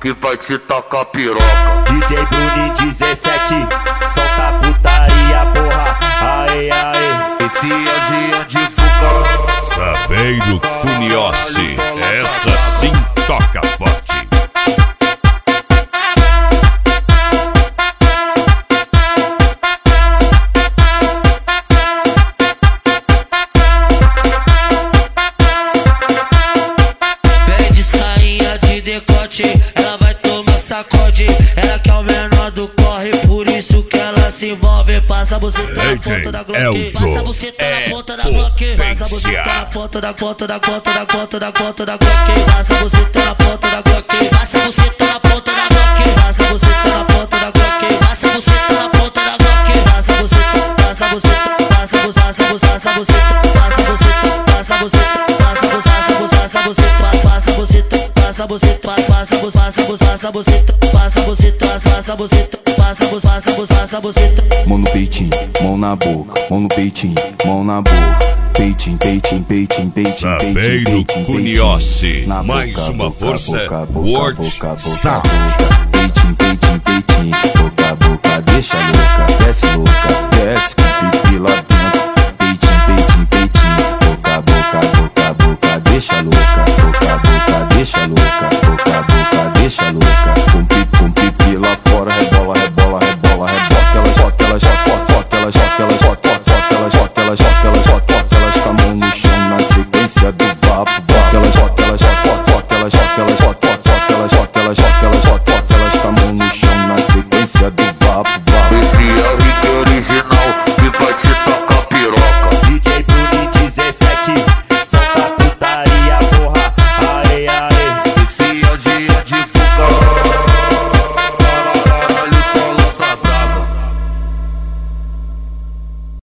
que vai te tacar piroca. DJ Bruni 17, solta a putaria, porra. Aê, aê. Esse é de fuga. Saveiro Cuniossi, essa sim toca forte. Pede sainha de decote, ela vai tomar sacode. Ela que é o menor do corre, por isso que ela se envolve. Passa a buceta na ponta da Glock, passa a buceta na ponta da Glock, passa a buceta na ponta da ponta da ponta da ponta da ponta da Glock, passa a buceta na ponta da Glock, passa a buceta na ponta da Glock, passa a buceta na ponta da Glock, passa a buceta na ponta da Glock, passa a buceta, passa a buceta, passa a buceta, passa a buceta, passa a buceta, passa a buceta, passa a buceta, passa a buceta, passa a buceta, passa a buceta, passa a buceta, passa a buceta, passa a buceta, passa a buceta, passa a buceta, passa a buceta. Mão no peitinho, mão na boca, mão no peitinho, mão na boca. Peitinho, peitinho, peitinho, peitinho, Saveiro Cuniossi, mais uma força, World Sound. Peitinho, peitinho, peitinho, boca a boca, deixa louca, desce com pipi lá dentro. Peitinho, peitinho, peitinho, boca a boca, boca a boca, deixa louca, boca a boca, deixa louca.